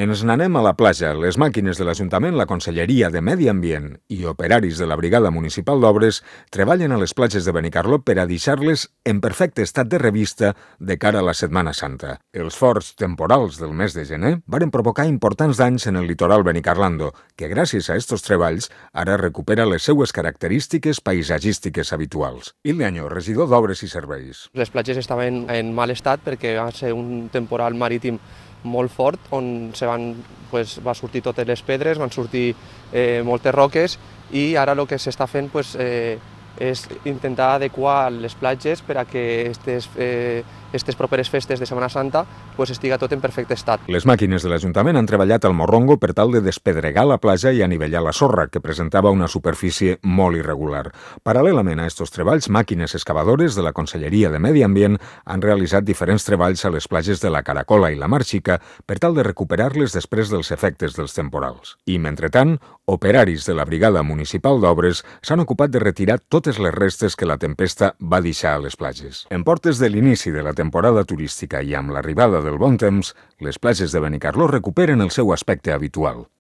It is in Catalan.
Ens n'anem a la platja. Les màquines de l'Ajuntament, la Conselleria de Medi Ambient i operaris de la Brigada Municipal d'Obres treballen a les platges de Benicarló per a deixar-les en perfecte estat de revista de cara a la Setmana Santa. Els forts temporals del mes de gener varen provocar importants danys en el litoral benicarlando, que gràcies a estos treballs ara recupera les seues característiques paisatgístiques habituals. Ildeaño, regidor d'Obres i Serveis. Les platges estaven en mal estat perquè va ser un temporal marítim molt fort, on va sortir totes les pedres, van sortir moltes roques, i ara el que s'està fent és intentar adequar les platges per a que aquestes properes festes de Setmana Santa estiga tot en perfecte estat. Les màquines de l'Ajuntament han treballat al morrongo per tal de despedregar la platja i anivellar la sorra, que presentava una superfície molt irregular. Paral·lelament a aquests treballs, màquines excavadores de la Conselleria de Medi Ambient han realitzat diferents treballs a les platges de la Caracola i la Mar Xica per tal de recuperar-les després dels efectes dels temporals. I, mentrestant, operaris de la Brigada Municipal d'Obres s'han ocupat de retirar totes les restes que la tempesta va deixar a les platges. En portes de l'inici de la temporada turística i amb l'arribada del bon temps, les platges de Benicarló recuperen el seu aspecte habitual.